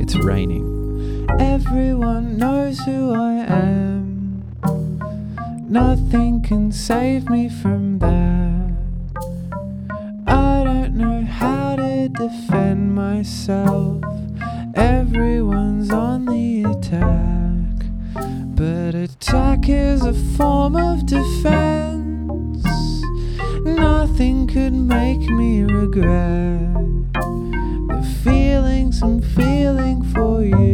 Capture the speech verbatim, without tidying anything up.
It's raining. Everyone knows who I am. Nothing can save me from that. I don't know how to defend myself. Everyone's on the attack, but attack is a form of defense. Nothing could make me regret the feelings I'm feeling for you.